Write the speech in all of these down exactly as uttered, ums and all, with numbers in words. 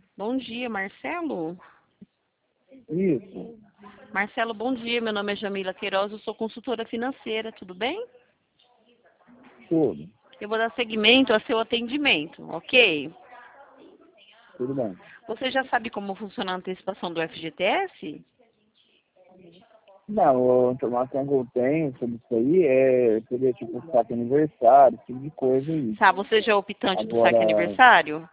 Bom dia, Marcelo. Isso, Marcelo, bom dia. Meu nome é Jamila Queiroz, eu sou consultora financeira, tudo bem? tudo, Eu vou dar seguimento ao seu atendimento, ok? tudo bem. Você já sabe como funciona a antecipação do F G T S? Não, a informação que eu tenho sobre isso aí é, seria tipo saque aniversário, esse tipo de coisa aí. Tá, você já é optante do saque Agora, aniversário?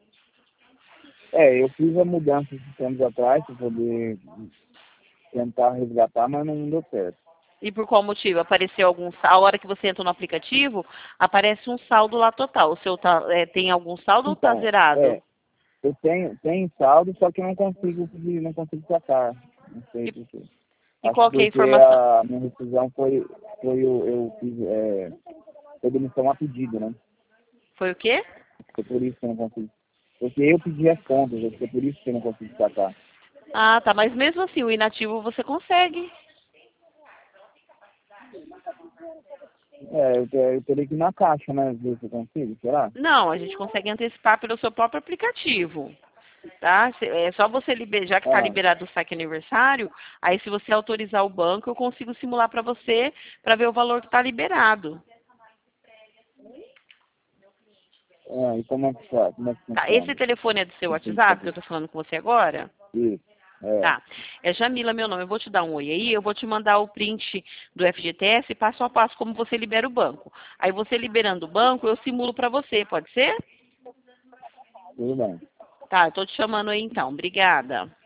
é, eu fiz a mudança esses tempos atrás para poder tentar resgatar, mas não deu certo. E por qual motivo? Apareceu algum saldo? A hora que você entra no aplicativo, aparece um saldo lá total. O seu tá, é, tem algum saldo ou tá Então, zerado? é, eu tenho, tenho saldo, só que eu não consigo pedir, não consigo sacar. Não sei E, por quê. e Acho que qual que é a porque informação? a minha rescisão foi, foi eu, eu fiz, é, foi demissão a pedido, né? Foi o quê? Foi por isso que eu não consigo. Porque eu pedi as contas, acho que é por isso que eu não consigo sacar. Ah, tá. Mas mesmo assim, o inativo você consegue. É, eu, te- eu teria que ir na caixa, né? Ver se eu consigo, será? Não, a gente consegue antecipar pelo seu próprio aplicativo. Tá? Se- É só você liberar, já que está Ah, liberado o saque aniversário, aí se você autorizar o banco, eu consigo simular para você para ver o valor que está liberado. é, e como é que faz? Como é que Tá? Esse funciona? telefone é do seu Eu tenho que WhatsApp, que eu saber. estou falando com você agora? Isso, é, Tá. É Jamila, meu nome. Eu vou te dar um oi aí, eu vou te mandar o print do F G T S, passo a passo, como você libera o banco. Aí você liberando o banco, eu simulo para você, pode ser? tudo bem. Tá, eu tô te chamando aí então. Obrigada.